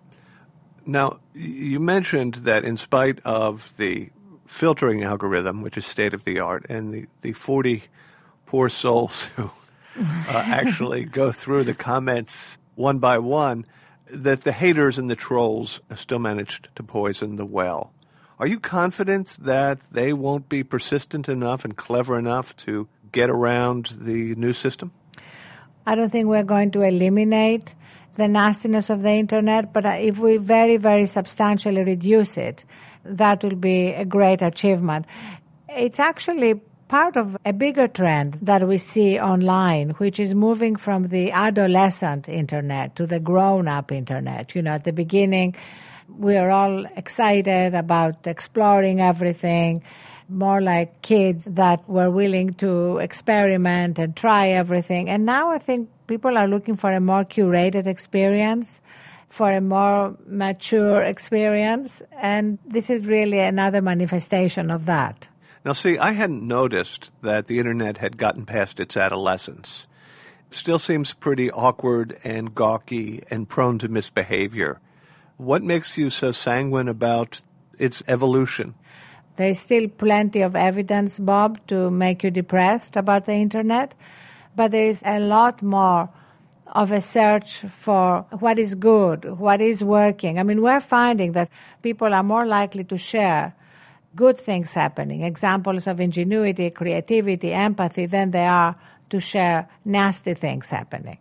Now, you mentioned that in spite of the filtering algorithm, which is state-of-the-art, and the 40 poor souls who actually go through the comments one by one, that the haters and the trolls still managed to poison the well. Are you confident that they won't be persistent enough and clever enough to get around the new system?
I don't think we're going to eliminate the nastiness of the Internet, but if we very, very substantially reduce it, that will be a great achievement. It's actually part of a bigger trend that we see online, which is moving from the adolescent Internet to the grown-up Internet. At the beginning, we are all excited about exploring everything, more like kids that were willing to experiment and try everything. And now I think people are looking for a more curated experience, for a more mature experience, and this is really another manifestation of that.
Now, see, I hadn't noticed that the Internet had gotten past its adolescence. It still seems pretty awkward and gawky and prone to misbehavior. What makes you so sanguine about its evolution?
There's still plenty of evidence, Bob, to make you depressed about the Internet, but there is a lot more of a search for what is good, what is working. I mean, we're finding that people are more likely to share good things happening, examples of ingenuity, creativity, empathy, than they are to share nasty things happening.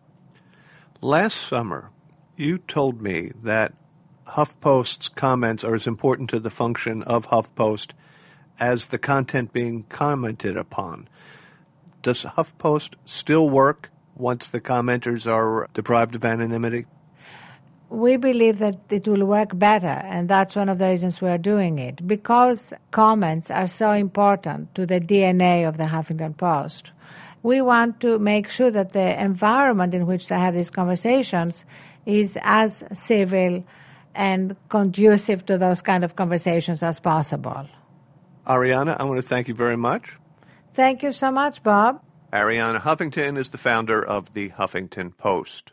Last summer, you told me that HuffPost's comments are as important to the function of HuffPost as the content being commented upon. Does HuffPost still work once the commenters are deprived of anonymity?
We believe that it will work better, and that's one of the reasons we are doing it. Because comments are so important to the DNA of the Huffington Post, we want to make sure that the environment in which they have these conversations is as civil and conducive to those kind of conversations as possible.
Arianna, I want to thank you very much.
Thank you so much, Bob.
Arianna Huffington is the founder of the Huffington Post.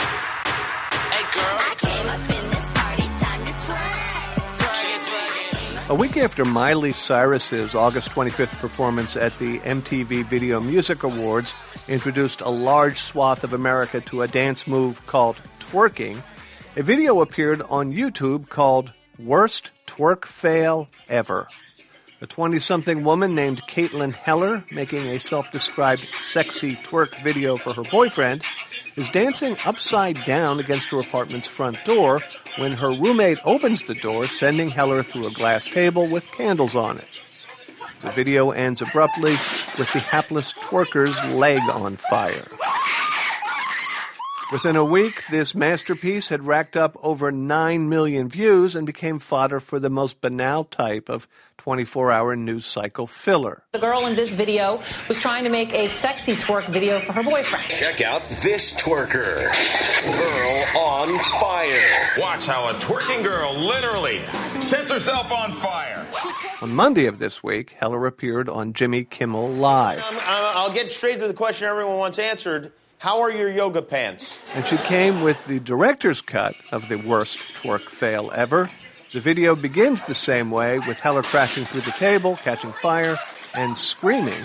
A week after Miley Cyrus's August 25th performance at the MTV Video Music Awards introduced a large swath of America to a dance move called twerking, a video appeared on YouTube called Worst Twerk Fail Ever. A 20-something woman named Caitlin Heller, making a self-described sexy twerk video for her boyfriend, is dancing upside down against her apartment's front door when her roommate opens the door, sending Heller through a glass table with candles on it. The video ends abruptly with the hapless twerker's leg on fire. Within a week, this masterpiece had racked up over 9 million views and became fodder for the most banal type of 24-hour news cycle filler.
The girl in this video was trying to make a sexy twerk video for her boyfriend.
Check out this twerker. Girl on fire.
Watch how a twerking girl literally sets herself on fire.
On Monday of this week, Heller appeared on Jimmy Kimmel Live.
I'll get straight to the question everyone wants answered. How are your yoga pants?
And she came with the director's cut of the worst twerk fail ever. The video begins the same way, with Heller crashing through the table, catching fire, and screaming.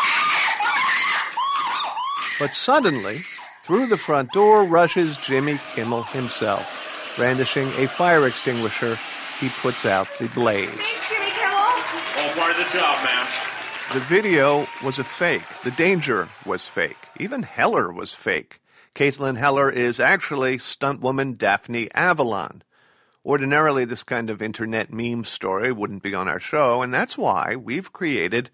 But suddenly, through the front door rushes Jimmy Kimmel himself. Brandishing a fire extinguisher, he puts out the blaze.
Thanks, Jimmy Kimmel. All part of the job, ma'am.
The video was a fake. The danger was fake. Even Heller was fake. Caitlin Heller is actually stuntwoman Daphne Avalon. Ordinarily, this kind of internet meme story wouldn't be on our show, and that's why we've created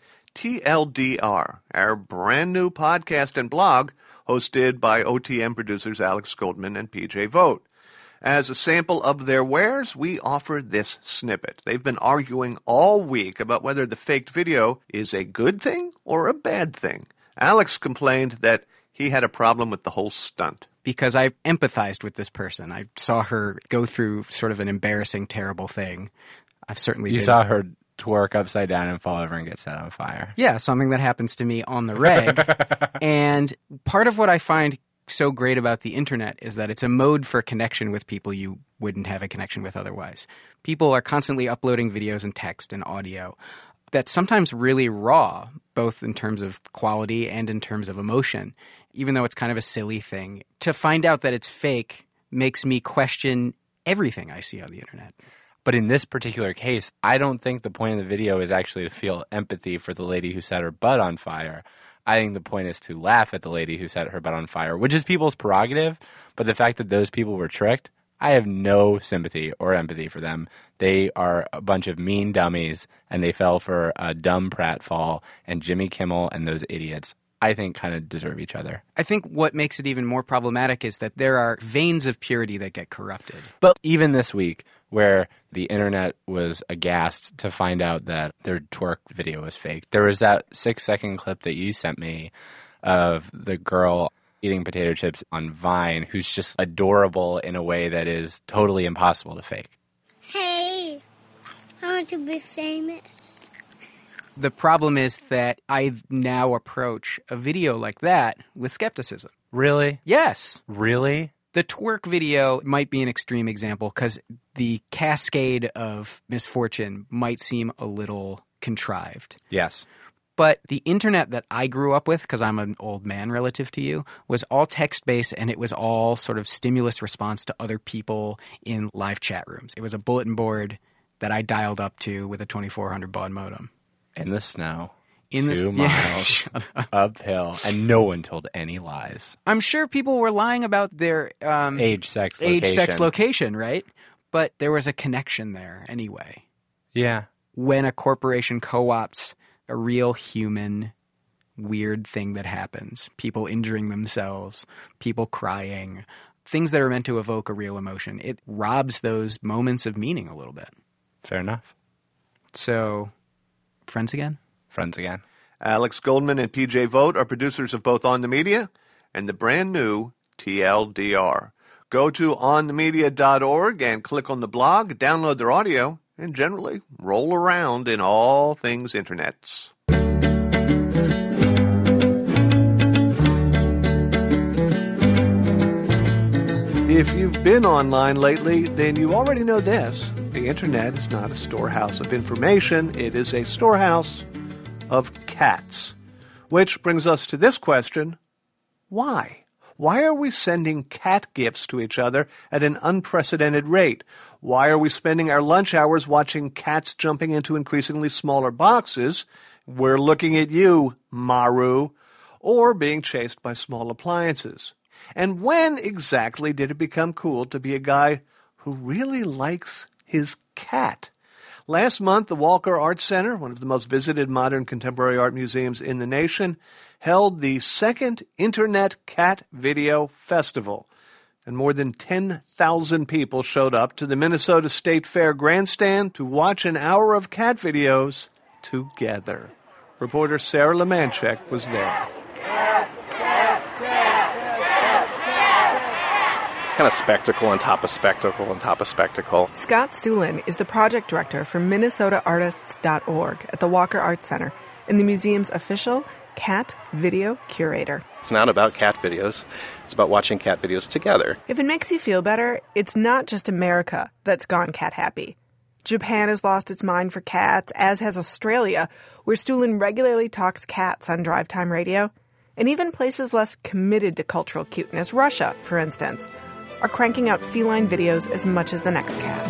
TLDR, our brand new podcast and blog hosted by OTM producers Alex Goldman and PJ Vogt. As a sample of their wares, we offer this snippet. They've been arguing all week about whether the faked video is a good thing or a bad thing. Alex complained that he had a problem with the whole stunt.
Because I empathized with this person. I saw her go through sort of an embarrassing, terrible thing. I've certainly
You saw her twerk upside down and fall over and get set on fire.
Yeah, something that happens to me on the reg. And part of what I find so great about the internet is that it's a mode for connection with people you wouldn't have a connection with otherwise. People are constantly uploading videos and text and audio that's sometimes really raw, both in terms of quality and in terms of emotion, even though it's kind of a silly thing. To find out that it's fake makes me question everything I see on the internet.
But in this particular case, I don't think the point of the video is actually to feel empathy for the lady who set her butt on fire. I think the point is to laugh at the lady who set her butt on fire, which is people's prerogative. But the fact that those people were tricked, I have no sympathy or empathy for them. They are a bunch of mean dummies, and they fell for a dumb pratfall. And Jimmy Kimmel and those idiots, I think, kind of deserve each other.
I think what makes it even more problematic is that there are veins of purity that get corrupted.
But even this week, where the internet was aghast to find out that their twerk video was fake, there was that 6-second clip that you sent me of the girl eating potato chips on Vine who's just adorable in a way that is totally impossible to fake.
Hey, I want to be famous.
The problem is that I now approach a video like that with skepticism.
Really?
Yes.
Really?
The twerk video might be an extreme example because the cascade of misfortune might seem a little contrived.
Yes.
But the internet that I grew up with, because I'm an old man relative to you, was all text-based, and it was all sort of stimulus response to other people in live chat rooms. It was a bulletin board that I dialed up to with a 2400 baud modem.
In the snow.
In
2 miles uphill, and no one told any lies.
I'm sure people were lying about their
age, sex, location,
right? But there was a connection there anyway.
Yeah.
When a corporation co-opts a real human weird thing that happens, people injuring themselves, people crying, things that are meant to evoke a real emotion, it robs those moments of meaning a little bit.
Fair enough.
So, friends again?
Friends again.
Alex Goldman and PJ Vogt are producers of both On the Media and the brand new TLDR. Go to onthemedia.org and click on the blog, download their audio, and generally roll around in all things internets. If you've been online lately, then you already know this. The internet is not a storehouse of information. It is a storehouse of cats. Which brings us to this question. Why? Why are we sending cat gifts to each other at an unprecedented rate? Why are we spending our lunch hours watching cats jumping into increasingly smaller boxes? We're looking at you, Maru. Or being chased by small appliances. And when exactly did it become cool to be a guy who really likes his cat? Last month, the Walker Art Center, one of the most visited modern contemporary art museums in the nation, held the second Internet Cat Video Festival. And more than 10,000 people showed up to the Minnesota State Fair grandstand to watch an hour of cat videos together. Reporter Sarah Lemanchek was there.
Kind of spectacle on top of spectacle on top of spectacle.
Scott Stuhlin is the project director for MinnesotaArtists.org at the Walker Art Center and the museum's official cat video curator.
It's not about cat videos. It's about watching cat videos together.
If it makes you feel better, it's not just America that's gone cat happy. Japan has lost its mind for cats, as has Australia, where Stuhlin regularly talks cats on drive time radio. And even places less committed to cultural cuteness, Russia, for instance, are cranking out feline videos as much as the next cat.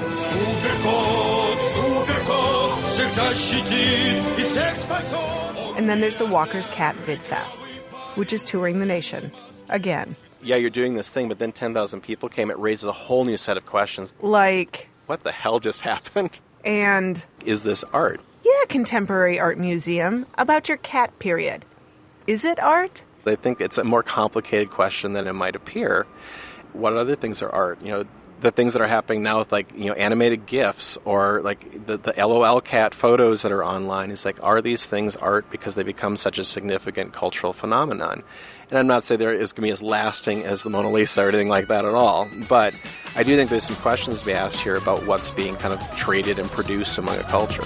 And then there's the Walker's Cat VidFest, which is touring the nation again.
Yeah, you're doing this thing, but then 10,000 people came. It raises a whole new set of questions.
Like,
what the hell just happened?
And
is this art?
Yeah, contemporary art museum about your cat period. Is it art?
I think it's a more complicated question than it might appear. What other things are art? You know, the things that are happening now with, like, you know, animated GIFs or like the LOL cat photos that are online is like, are these things art because they become such a significant cultural phenomenon? And I'm not saying there is going to be as lasting as the Mona Lisa or anything like that at all, but I do think there's some questions to be asked here about what's being kind of traded and produced among a culture.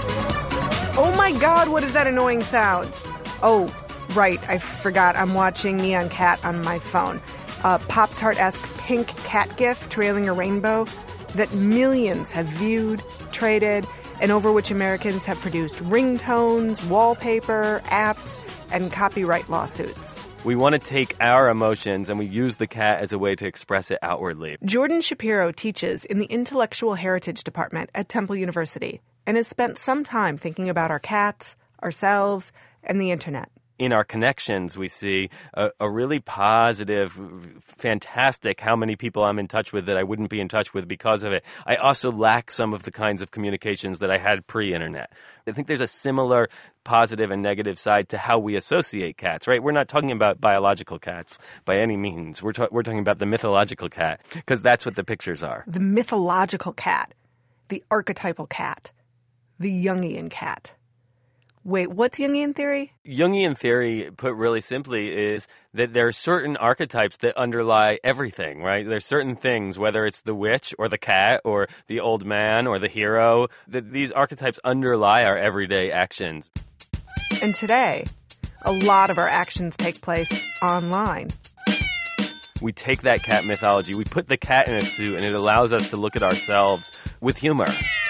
Oh my God, what is that annoying sound? Oh, right, I forgot. I'm watching Neon Cat on my phone. A Pop-Tart-esque pink cat gif trailing a rainbow that millions have viewed, traded, and over which Americans have produced ringtones, wallpaper, apps, and copyright lawsuits.
We want to take our emotions and we use the cat as a way to express it outwardly.
Jordan Shapiro teaches in the Intellectual Heritage Department at Temple University and has spent some time thinking about our cats, ourselves, and the internet.
In our connections, we see a really positive, fantastic how many people I'm in touch with that I wouldn't be in touch with because of it. I also lack some of the kinds of communications that I had pre-internet. I think there's a similar positive and negative side to how we associate cats, right? We're not talking about biological cats by any means. We're talking about the mythological cat, because that's what the pictures are.
The mythological cat, the archetypal cat, the Jungian cat. Wait, what's Jungian theory?
Jungian theory, put really simply, is that there are certain archetypes that underlie everything, right? There's certain things, whether it's the witch or the cat or the old man or the hero, that these archetypes underlie our everyday actions.
And today, a lot of our actions take place online.
We take that cat mythology, we put the cat in a suit, and it allows us to look at ourselves with humor.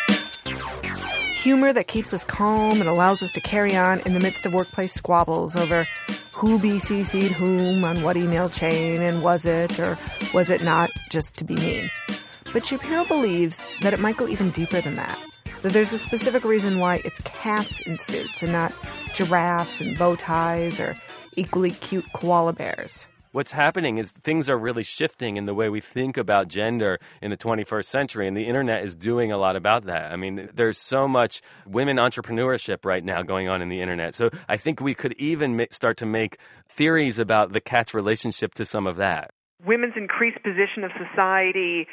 Humor that keeps us calm and allows us to carry on in the midst of workplace squabbles over who BCC'd whom on what email chain and was it or was it not just to be mean. But Shapiro believes that it might go even deeper than that there's a specific reason why it's cats in suits and not giraffes and bow ties or equally cute koala bears.
What's happening is things are really shifting in the way we think about gender in the 21st century, and the internet is doing a lot about that. I mean, there's so much women entrepreneurship right now going on in the internet. So I think we could even start to make theories about the cat's relationship to some of that.
Women's increased position of society,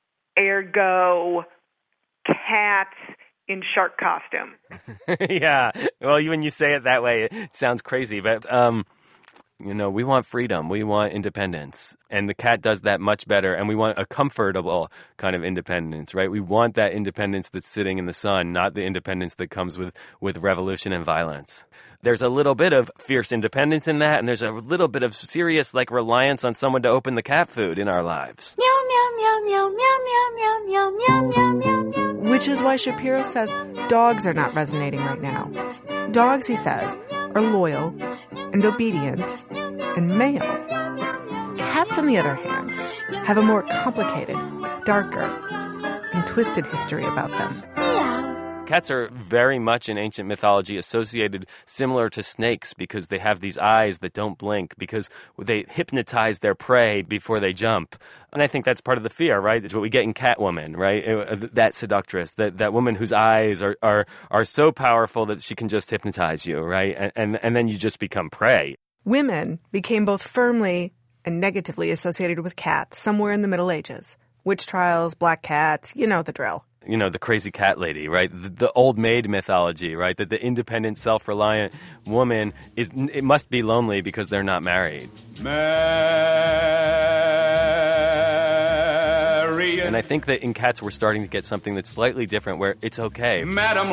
ergo cats in shark costume.
Yeah. Well, when you say it that way, it sounds crazy, but You know, we want freedom. We want independence. And the cat does that much better. And we want a comfortable kind of independence, right? We want that independence that's sitting in the sun, not the independence that comes with revolution and violence. There's a little bit of fierce independence in that, and there's a little bit of serious, like, reliance on someone to open the cat food in our lives.
Meow, meow, meow, meow, meow, meow, meow, meow, meow, meow, meow.
Which is why Shapiro says dogs are not resonating right now. Dogs, he says, are loyal and obedient and male. Cats, on the other hand, have a more complicated, darker, and twisted history about them.
Cats are very much in ancient mythology associated similar to snakes because they have these eyes that don't blink, because they hypnotize their prey before they jump. And I think that's part of the fear, right? It's what we get in Catwoman, right? That seductress, that woman whose eyes are so powerful that she can just hypnotize you, right? And then you just become prey.
Women became both firmly and negatively associated with cats somewhere in the Middle Ages. Witch trials, black cats, you know the drill.
You know, the crazy cat lady, right? The old maid mythology, right? That the independent, self-reliant woman it must be lonely because they're not married. Marian. And I think that in cats we're starting to get something that's slightly different where it's okay.
Madam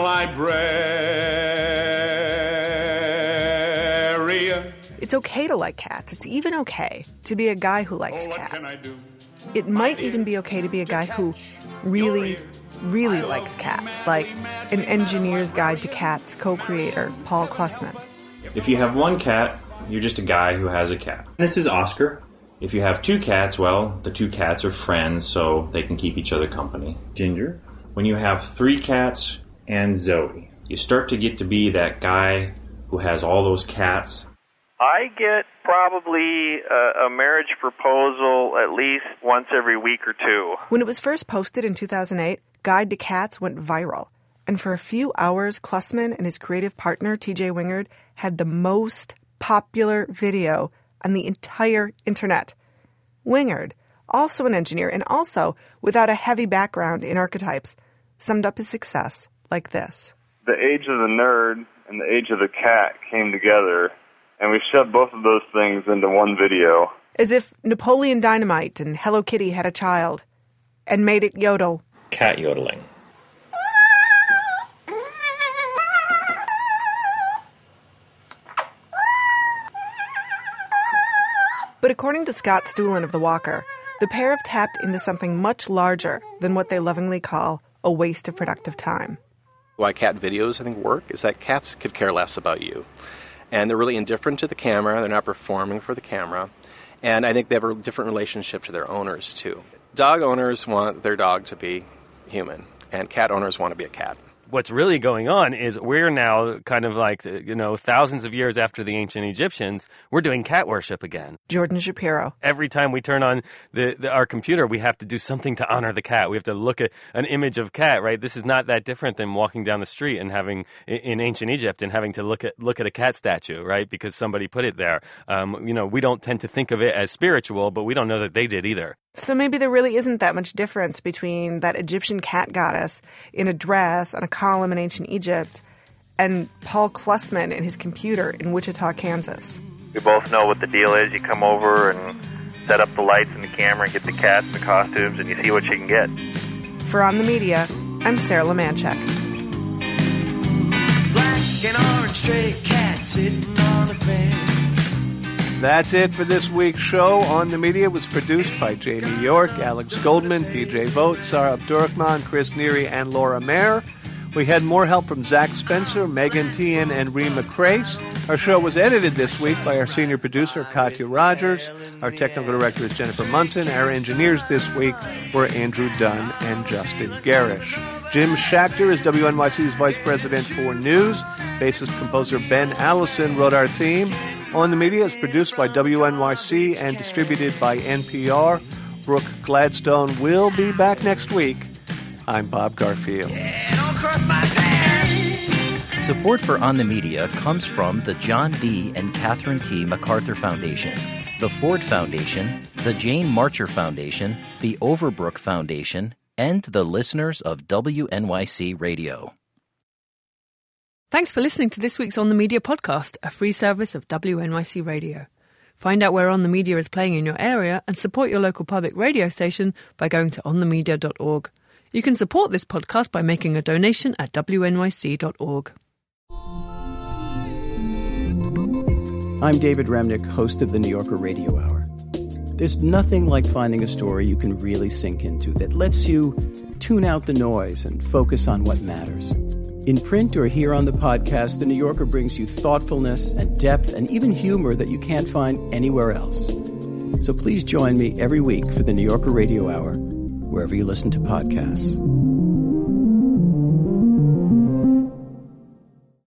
Librarian.
It's okay to like cats. It's even okay to be a guy who likes cats. What can I do? It might even be okay to be a guy who really likes cats, like an Engineer's Guide to Cats co-creator, Paul Klussman.
If you have one cat, you're just a guy who has a cat. This is Oscar. If you have two cats, well, the two cats are friends, so they can keep each other company. Ginger. When you have three cats and Zoe, you start to get to be that guy who has all those cats.
I get probably a marriage proposal at least once every week or two.
When it was first posted in 2008, Guide to Cats went viral. And for a few hours, Klussman and his creative partner, TJ Wingard, had the most popular video on the entire internet. Wingard, also an engineer and also without a heavy background in archetypes, summed up his success like this.
The age of the nerd and the age of the cat came together, and we shoved both of those things into one video.
As if Napoleon Dynamite and Hello Kitty had a child and made it yodel.
Cat yodeling.
But according to Scott Stuhlin of The Walker, the pair have tapped into something much larger than what they lovingly call a waste of productive time.
Why cat videos, I think, work is that cats could care less about you. And they're really indifferent to the camera. They're not performing for the camera. And I think they have a different relationship to their owners, too. Dog owners want their dog to be human, and cat owners want to be a cat.
What's really going on is we're now kind of like, thousands of years after the ancient Egyptians, we're doing cat worship again.
Jordan Shapiro.
Every time we turn on our computer, we have to do something to honor the cat. We have to look at an image of cat, right? This is not that different than walking down the street and having, in ancient Egypt, and having to look at a cat statue, right? Because somebody put it there. We don't tend to think of it as spiritual, but we don't know that they did either.
So maybe there really isn't that much difference between that Egyptian cat goddess in a dress on a column in ancient Egypt and Paul Klussman and his computer in Wichita, Kansas.
We both know what the deal is. You come over and set up the lights and the camera and get the cats and the costumes, and you see what you can get.
For On the Media, I'm Sarah Lemanchek.
Black and orange stray cats sitting on the fence.
That's it for this week's show. On the Media was produced by Jamie York, Alex Goldman, PJ Vogt, Sarah Abdurrahman, Chris Neary, and Laura Mayer. We had more help from Zach Spencer, Megan Tian, and Rima Crace. Our show was edited this week by our senior producer, Katya Rogers. Our technical director is Jennifer Munson. Our engineers this week were Andrew Dunn and Justin Garish. Jim Schachter is WNYC's vice president for news. Bassist composer Ben Allison wrote our theme. On the Media is produced by WNYC and distributed by NPR. Brooke Gladstone will be back next week. I'm Bob Garfield.
Support for On the Media comes from the John D. and Catherine T. MacArthur Foundation, the Ford Foundation, the Jane Marcher Foundation, the Overbrook Foundation, and the listeners of WNYC Radio.
Thanks for listening to this week's On the Media podcast, a free service of WNYC Radio. Find out where On The Media is playing in your area and support your local public radio station by going to onthemedia.org. You can support this podcast by making a donation at wnyc.org.
I'm David Remnick, host of the New Yorker Radio Hour. There's nothing like finding a story you can really sink into that lets you tune out the noise and focus on what matters. In print or here on the podcast, The New Yorker brings you thoughtfulness and depth and even humor that you can't find anywhere else. So please join me every week for The New Yorker Radio Hour, wherever you listen to podcasts.